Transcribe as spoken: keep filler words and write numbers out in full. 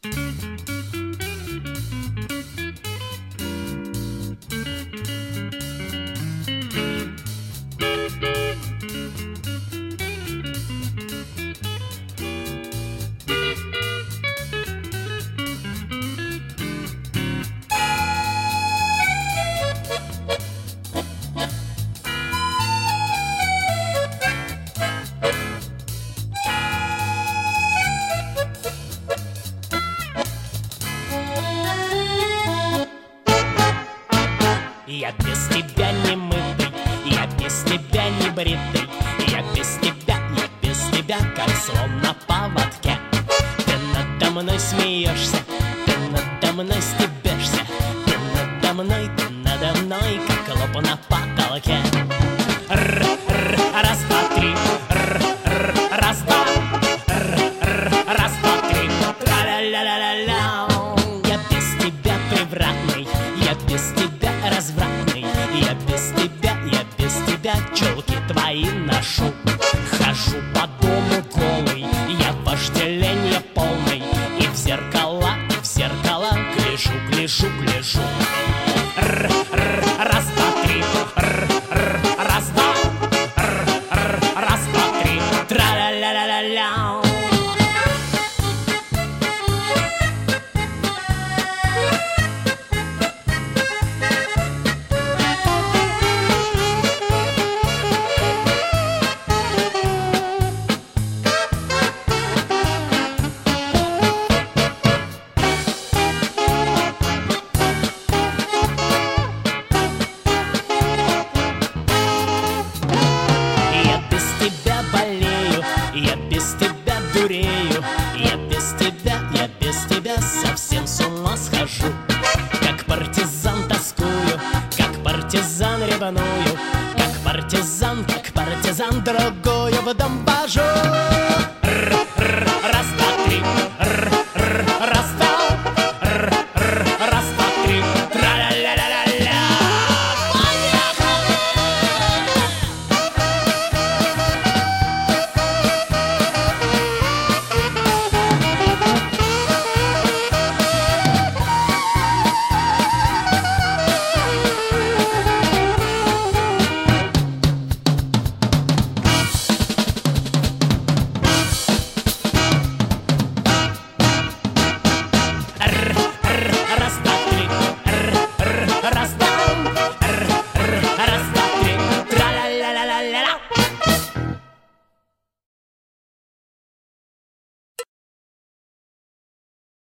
Я без тебя не мытый, я без тебя не бритый, я без тебя, я без тебя, как слон на поводке. Ты надо мной смеешься, ты надо мной стебешься, ты надо мной, ты надо мной, как лоб на потолке. Р-р, раз, два, три, р-р, раз, два, р-р, раз, два, три, тра-ля-ля-ля-ля-ля. Я без тебя превратный, я без тебя развратный, я без тебя, я без тебя чулки твои ношу. Хожу по дому голый, я вожделение полный, и в зеркала, и в зеркала гляжу, гляжу, гляжу. Р-р, раз, два, три, р-р, раз, два, р-р, раз, два, три, тра-ля-ля-ля-ля-ля. Я без тебя дурею, я без тебя, я без тебя совсем с ума схожу. Как партизан тоскую, как партизан ревную, как партизан, как партизан другую в дом вожу.